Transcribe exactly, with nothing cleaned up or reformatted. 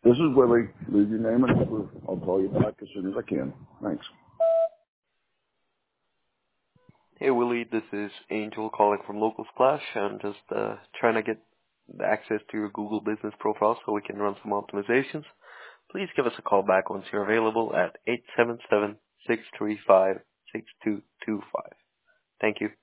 This is Willie. Leave your name and number. I'll call you back as soon as I can. Thanks. Hey Willie, this is Angel calling from Local Splash. I'm just uh, trying to get access to your Google business profile so we can run some optimizations. Please give us a call back once you're available at eight seven seven, six three five, six two two five. Thank you.